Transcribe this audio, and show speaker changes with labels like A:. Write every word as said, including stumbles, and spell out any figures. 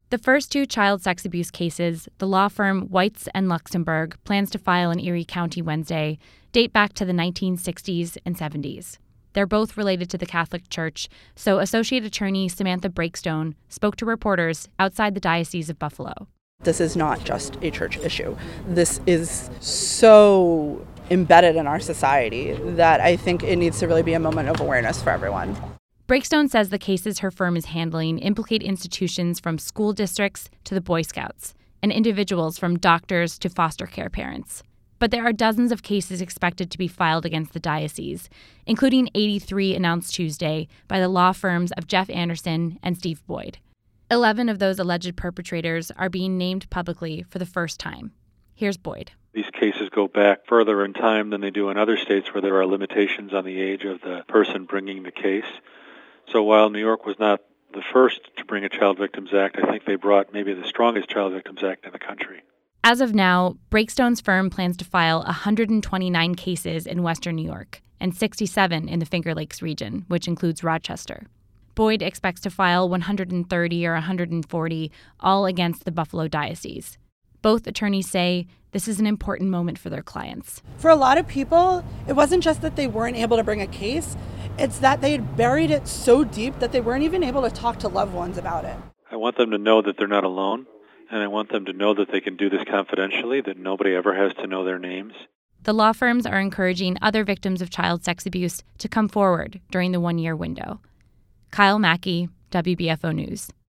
A: The first two child sex abuse cases the law firm Weitz and Luxenberg plans to file in Erie County Wednesday date back to the nineteen sixties and seventies. They're both related to the Catholic Church, so Associate Attorney Samantha Breakstone spoke to reporters outside the Diocese of Buffalo.
B: This is not just a church issue. This is so embedded in our society that I think it needs to really be a moment of awareness for everyone.
A: Breakstone says the cases her firm is handling implicate institutions from school districts to the Boy Scouts and individuals from doctors to foster care parents. But there are dozens of cases expected to be filed against the diocese, including eighty-three announced Tuesday by the law firms of Jeff Anderson and Steve Boyd. Eleven of those alleged perpetrators are being named publicly for the first time. Here's Boyd.
C: These cases go back further in time than they do in other states where there are limitations on the age of the person bringing the case. So while New York was not the first to bring a Child Victims Act, I think they brought maybe the strongest Child Victims Act in the country.
A: As of now, Breakstone's firm plans to file one hundred twenty-nine cases in western New York and sixty-seven in the Finger Lakes region, which includes Rochester. Boyd expects to file one hundred thirty or one hundred forty, all against the Buffalo Diocese. Both attorneys say this is an important moment for their clients.
B: For a lot of people, it wasn't just that they weren't able to bring a case, it's that they had buried it so deep that they weren't even able to talk to loved ones about it.
C: I want them to know that they're not alone, and I want them to know that they can do this confidentially, that nobody ever has to know their names.
A: The law firms are encouraging other victims of child sex abuse to come forward during the one-year window. Kyle Mackey, W B F O News.